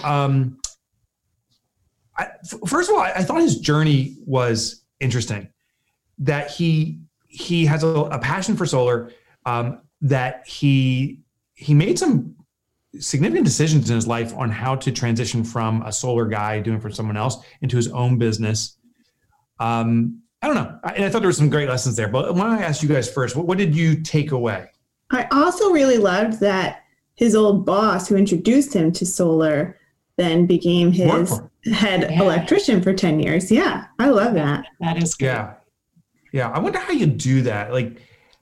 first of all, I thought his journey was interesting. That he has a passion for solar. That he made some significant decisions in his life on how to transition from a solar guy doing for someone else into his own business. I don't know. And I thought there were some great lessons there, but why don't I ask you guys first, what did you take away? I also really loved that his old boss, who introduced him to solar, then became his head electrician for 10 years. Yeah, I love that. That is good. Yeah. Yeah. I wonder how you do that. Like,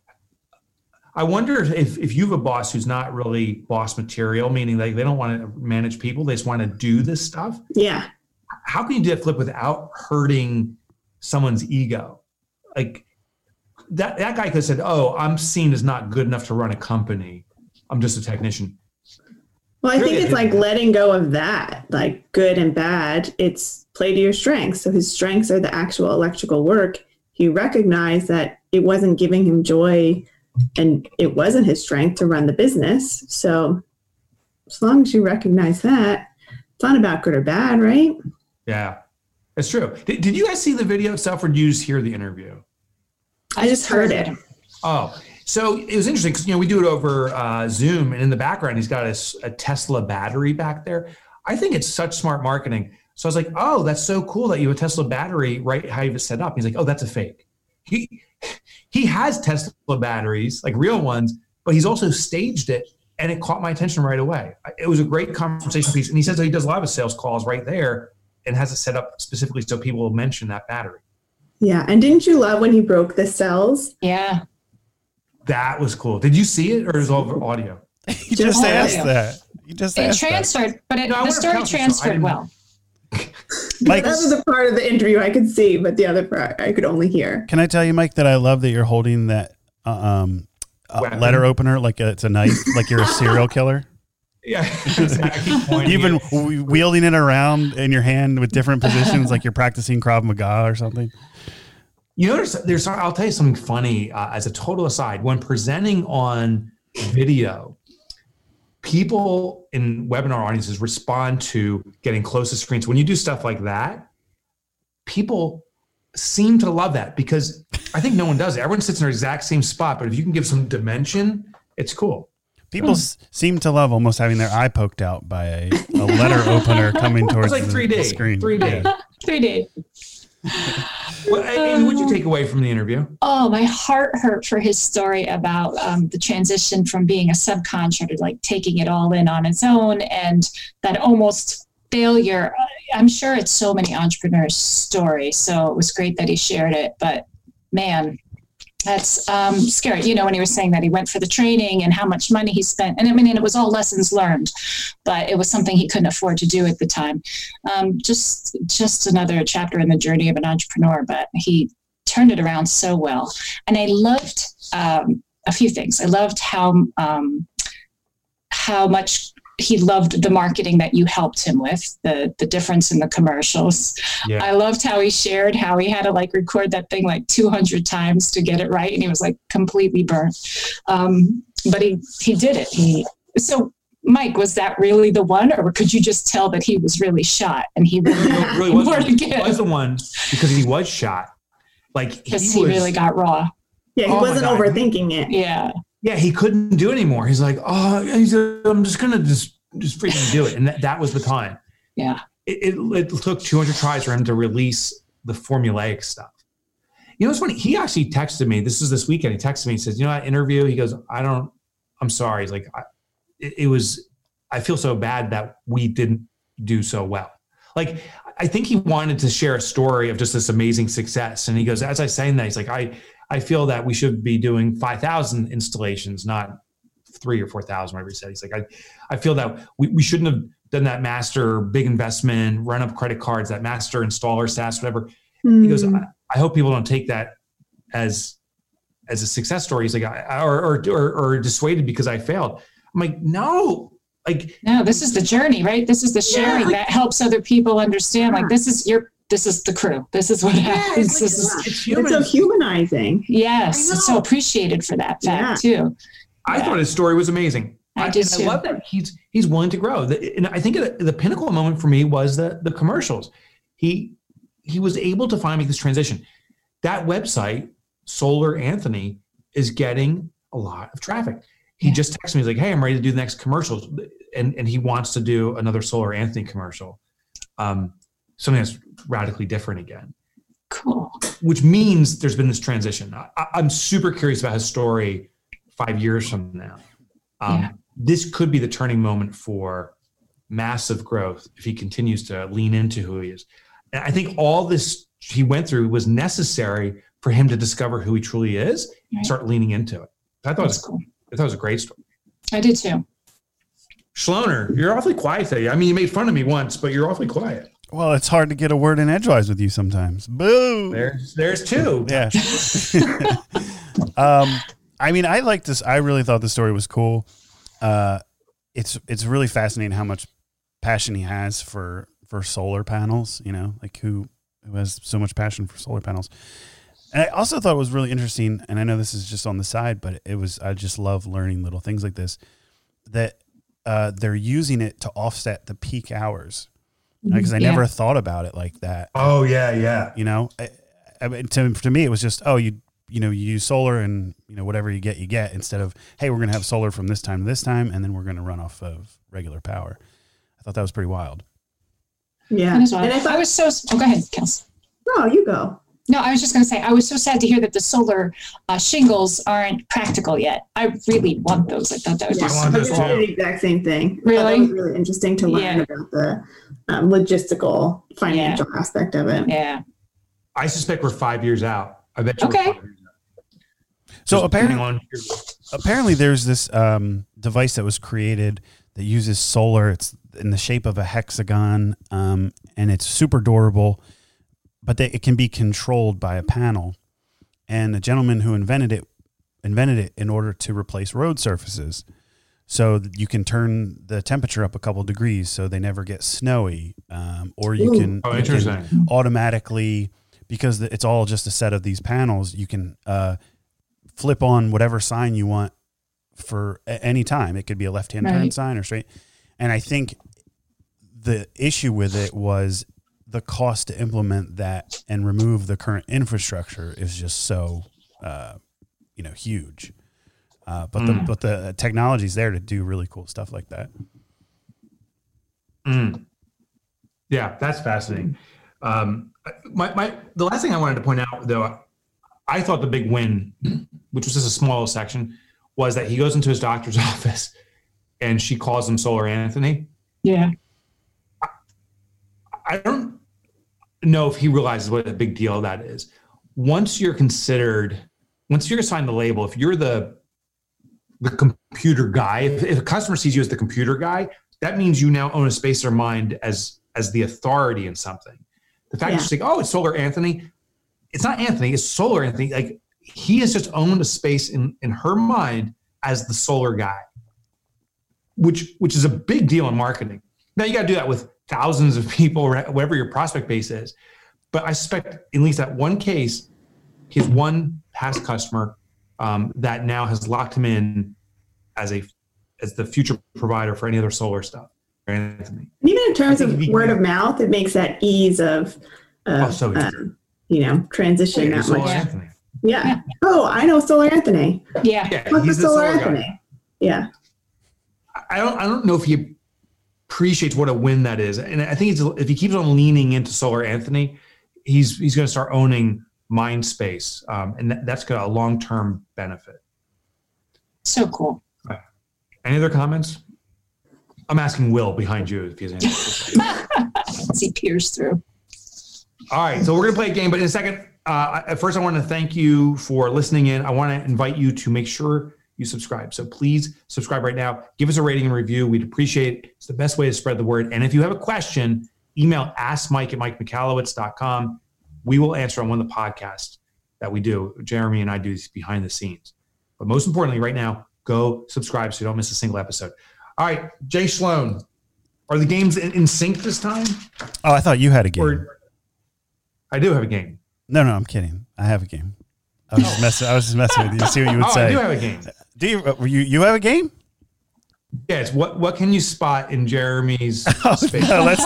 I wonder if you have a boss who's not really boss material, meaning like they don't want to manage people, they just want to do this stuff. Yeah. How can you do that flip without hurting someone's ego? Like that guy could have said, "Oh, I'm seen as not good enough to run a company. I'm just a technician." Well, I think it's like letting go of that, like good and bad. It's play to your strengths. So his strengths are the actual electrical work. He recognized that it wasn't giving him joy and it wasn't his strength to run the business. So as long as you recognize that, it's not about good or bad, right? Yeah, it's true. Did you guys see the video itself or did you just hear the interview? I just heard it. Oh, so it was interesting because, we do it over Zoom, and in the background, he's got a Tesla battery back there. I think it's such smart marketing. So I was like, oh, that's so cool that you have a Tesla battery, right? How you have it set up. He's like, oh, that's a fake. He has Tesla batteries, like real ones, but he's also staged it, and it caught my attention right away. It was a great conversation piece. And he says that he does a lot of sales calls right there and has it set up specifically so people will mention that battery. Yeah. And didn't you love when he broke the cells? Yeah. That was cool. Did you see it or is it all audio? You just asked that. You just asked it transferred, that. But the story transferred well. Mike, that was the part of the interview I could see, but the other part I could only hear. Can I tell you, Mike, that I love that you're holding that letter opener like it's a knife, like you're a serial killer? Yeah, exactly. You've been wielding it around in your hand with different positions, like you're practicing Krav Maga or something. There's I'll tell you something funny as a total aside. When presenting on video, people in webinar audiences respond to getting close to screens. When you do stuff like that, people seem to love that because I think no one does it. Everyone sits in their exact same spot, but if you can give some dimension, it's cool. People seem to love almost having their eye poked out by a letter opener coming towards like the screen. 3D. 3D. Well, Amy, what'd you take away from the interview? Oh, my heart hurt for his story about the transition from being a subcontractor, like taking it all in on its own, and that almost failure. I'm sure it's so many entrepreneurs' stories, so it was great that he shared it. But man, that's scary. When he was saying that he went for the training and how much money he spent, and it was all lessons learned, but it was something he couldn't afford to do at the time. Just another chapter in the journey of an entrepreneur, but he turned it around so well. And I loved a few things. I loved how much he loved the marketing that you helped him with, the difference in the commercials. Yeah. I loved how he shared how he had to record that thing 200 times to get it right. And he was completely burnt. But he did it. So Mike, was that really the one, or could you just tell that he was really shot and he really was the one because he was shot. He really got raw. Yeah. He wasn't overthinking it. Yeah. Yeah, he couldn't do it anymore. He's like, I'm just going to just freaking do it. And that was the time. Yeah. It took 200 tries for him to release the formulaic stuff. It's funny. He actually texted me. This is this weekend. He texted me and says, that interview? He goes, I'm sorry. He's like, I feel so bad that we didn't do so well. I think he wanted to share a story of just this amazing success. And he goes, as I was saying that, he's like, I feel that we should be doing 5,000 installations, not 3,000 or 4,000, whatever he said. He's like, I feel that we shouldn't have done that master big investment, run up credit cards, that master installer SaaS, whatever. He goes, I hope people don't take that as a success story. He's like, or dissuaded because I failed. I'm like, no. No, this is the journey, right? This is the sharing that helps other people understand. This is the crew. This is what happens. It's so humanizing. Yes. It's so appreciated for that fact too. I thought his story was amazing. I did too. I love that he's willing to grow. And I think the pinnacle moment for me was the commercials. He was able to make this transition. That website, Solar Anthony, is getting a lot of traffic. He just texted me. He's like, hey, I'm ready to do the next commercials. And he wants to do another Solar Anthony commercial. Something that's radically different again. Cool. Which means there's been this transition. I'm super curious about his story 5 years from now. This could be the turning moment for massive growth if he continues to lean into who he is. And I think all this he went through was necessary for him to discover who he truly is, and start leaning into it. I thought That's cool. I thought it was a great story. I did too. Schloner, you're awfully quiet today. I mean, you made fun of me once, but you're awfully quiet. Well, it's hard to get a word in edgewise with you sometimes. Boo. There's two. Yeah. I mean, I like this. I really thought the story was cool. It's really fascinating how much passion he has for solar panels, you know, like who has so much passion for solar panels. And I also thought it was really interesting, and I know this is just on the side, but I just love learning little things like this, that they're using it to offset the peak hours. Because I never thought about it like that. Oh, yeah. You know, I mean, to me, it was just, you use solar and, whatever you get instead of, hey, we're going to have solar from this time to this time, and then we're going to run off of regular power. I thought that was pretty wild. Yeah. And if I was so, go ahead, Kels. No, you go. No, I was just going to say, I was so sad to hear that the solar shingles aren't practical yet. I really want those. I thought that would be I did the exact same thing. Really? That was really interesting to learn about the logistical financial aspect of it. Yeah. I suspect we're 5 years out. I bet you. Okay. So apparently there's this device that was created that uses solar. It's in the shape of a hexagon, and it's super durable, but it can be controlled by a panel. And the gentleman who invented it in order to replace road surfaces. So that you can turn the temperature up a couple degrees so they never get snowy, or you can automatically, because it's all just a set of these panels, you can flip on whatever sign you want for any time. It could be a left-hand turn sign or straight. And I think the issue with it was the cost to implement that and remove the current infrastructure is just so, huge. But the technology's there to do really cool stuff like that. Yeah, that's fascinating. The last thing I wanted to point out, though, I thought the big win, which was just a small section, was that he goes into his doctor's office and she calls him Solar Anthony. Yeah. I don't know if he realizes what a big deal that is. Once you're assigned the label, if you're the computer guy, if a customer sees you as the computer guy, that means you now own a space in their mind as the authority in something. The fact that you're saying, it's Solar Anthony, it's not Anthony, it's Solar Anthony. Like, he has just owned a space in her mind as the solar guy, which is a big deal in marketing. Now you got to do that with thousands of people, whatever your prospect base is. But I suspect, at least that one case, he has one past customer that now has locked him in as the future provider for any other solar stuff. Anthony. Even in terms of word of mouth, it makes that ease of transition that much. Anthony. Yeah. Oh, I know Solar Anthony. Yeah. What's He's the Solar Anthony? Guy. Yeah. I don't know if he appreciates what a win that is, and I think if he keeps on leaning into Solar Anthony, he's going to start owning mind space, and that's got a long-term benefit. So cool. Right. Any other comments? I'm asking Will behind you if he has anything to say. As he peers through. All right, so we're going to play a game, but in a second, first I want to thank you for listening in. I want to invite you to make sure you subscribe. So please subscribe right now. Give us a rating and review. We'd appreciate it. It's the best way to spread the word. And if you have a question, email askmike@mikemichalowicz.com. We will answer on one of the podcasts that we do. Jeremy and I do this behind the scenes. But most importantly, right now, go subscribe so you don't miss a single episode. All right, Jay Sloan, are the games in sync this time? Oh, I thought you had a game. I do have a game. No, I'm kidding. I have a game. I was just messing with you. See what you would say. I do have a game. Do you have a game? Yeah, it's what can you spot in Jeremy's space? No, let's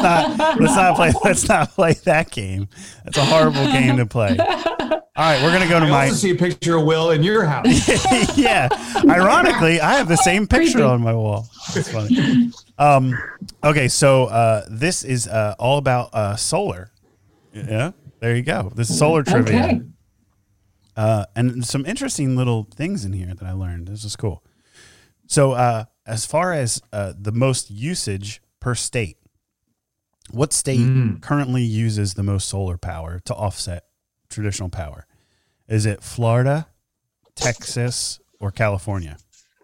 not play that game. That's a horrible game to play. All right, we're gonna go to I also see a picture of Will in your house. Yeah. Ironically, I have the same picture on my wall. It's funny. Okay, so this is all about solar. Yeah, there you go. This is solar trivia. Okay. And some interesting little things in here that I learned. This is cool. So as far as the most usage per state, what state currently uses the most solar power to offset traditional power? Is it Florida, Texas, or California?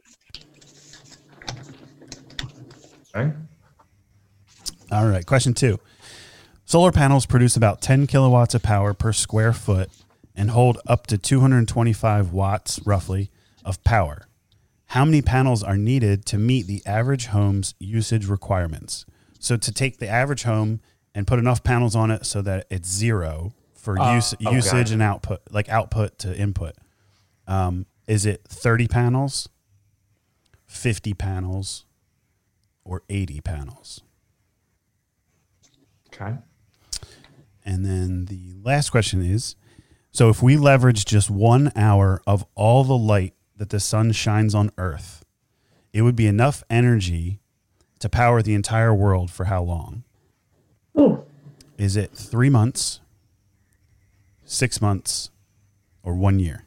Okay. All right. Question 2. Solar panels produce about 10 kilowatts of power per square foot and hold up to 225 watts, roughly, of power. How many panels are needed to meet the average home's usage requirements? So to take the average home and put enough panels on it so that it's zero for usage and output, like output to input. Is it 30 panels, 50 panels, or 80 panels? Okay. And then the last question is, so if we leverage just 1 hour of all the light that the sun shines on Earth, it would be enough energy to power the entire world for how long? Oh, Is it 3 months, 6 months, or 1 year?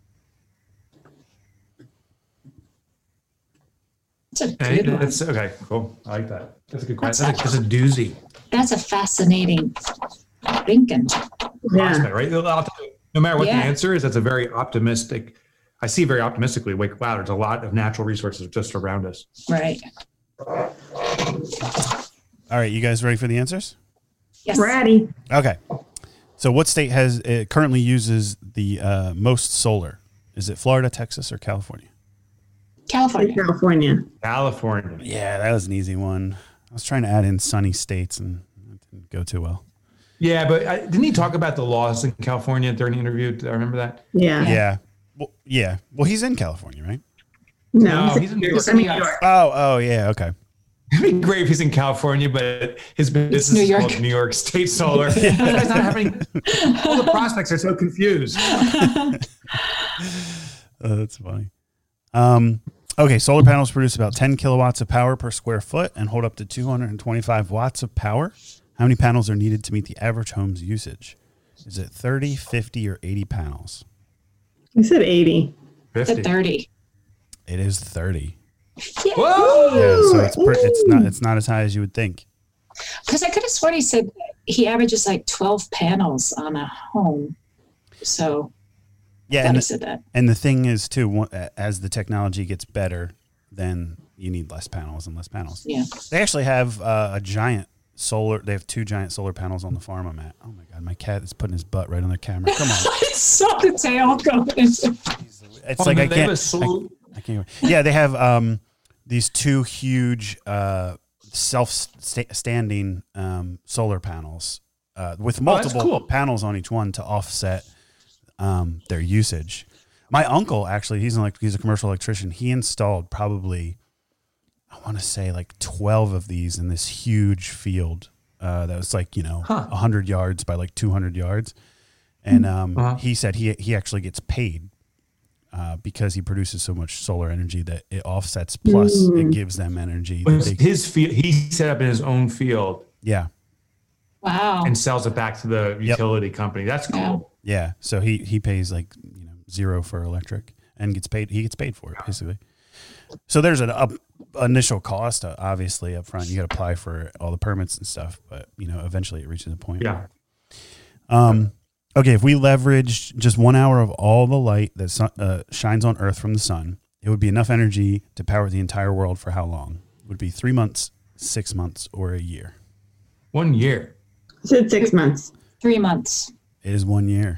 That's a good one. That's okay. Cool. I like that. That's a good question. That's a doozy. That's a fascinating thinking. Prospect, right? No matter what the answer is, that's a very optimistic. I see very optimistically. Like, wow, there's a lot of natural resources just around us. Right. All right, you guys ready for the answers? Yes. Ready. Okay. So what state currently uses the most solar? Is it Florida, Texas, or California? California. California. Yeah, that was an easy one. I was trying to add in sunny states and it didn't go too well. Yeah, but didn't he talk about the laws in California during the interview? Do I remember that? Yeah. Yeah. Well, he's in California, right? No, he's in New York. New York. Oh, yeah. Okay. It'd be great if he's in California, but his business is called New York State Solar. That guy's not having. All the prospects are so confused. That's funny. Okay, solar panels produce about 10 kilowatts of power per square foot and hold up to 225 watts of power. How many panels are needed to meet the average home's usage? Is it 30, 50, or 80 panels? I said 80. 50. The 30. It is 30. Yeah. Whoa! Yeah, so it's not as high as you would think. Because I could have sworn he said he averages like 12 panels on a home. So Yeah, and he said that. And the thing is too, as the technology gets better, then you need less panels and less panels. Yeah. They actually have a giant solar. They have 2 giant solar panels on the farm I'm at. Oh my God, my cat is putting his butt right on their camera. Come on. I saw the tail going. It's like I can't. Yeah, they have these 2 huge self-standing solar panels with multiple panels on each one to offset their usage. My uncle actually, he's a commercial electrician. He installed probably, I want to say like 12 of these in this huge field that was like 100 yards by like 200 yards, and he said he actually gets paid because he produces so much solar energy that it offsets. Plus, it gives them energy. His field, he set up in his own field. Yeah. Wow. And sells it back to the utility company. That's cool. Yeah. So he pays like $0 for electric and gets paid. He gets paid for it basically. So there's an initial cost, obviously up front. You got to apply for all the permits and stuff, but eventually it reaches a point. Yeah. Okay, if we leverage just 1 hour of all the light that shines on Earth from the sun, it would be enough energy to power the entire world for how long? Would it be 3 months, 6 months, or a year? 1 year. I said 6 months. 3 months. It is 1 year.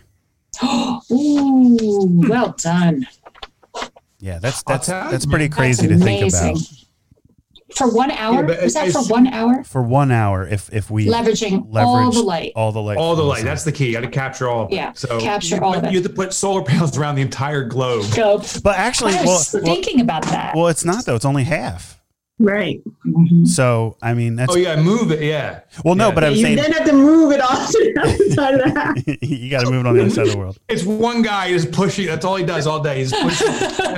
Ooh, well done. Yeah, that's pretty crazy to think about. For 1 hour? Yeah, was that for 1 hour? For 1 hour, if we leveraging all the light. All the light. That's the key. You got to capture all of it. Yeah, so capture all of it. You have to put solar panels around the entire globe. But actually, I was thinking about that. Well, it's not though. It's only half. Right. Mm-hmm. So, I mean, that's... Oh, yeah, move it, yeah. Well, no, but I'm saying... You then have to move it off to the other side of the house. You got to move it on the other side of the world. It's one guy just pushing. That's all he does all day. He's pushing.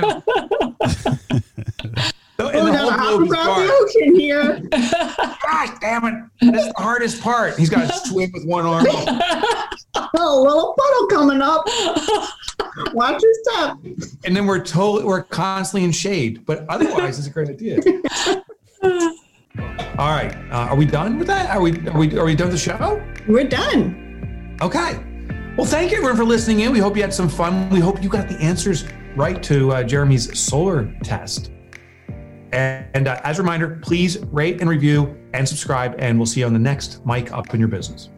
We're going to hop across the ocean here. Gosh, damn it. That's the hardest part. He's got to swim with one arm. Oh, little puddle coming up. Watch your step. And then we're constantly in shade, but otherwise it's a great idea. All right. Are we done with that? Are we done with the show? We're done. Okay. Well, thank you everyone for listening in. We hope you had some fun. We hope you got the answers right to Jeremy's solar test. And as a reminder, please rate and review and subscribe, and we'll see you on the next Mike Up in Your Business.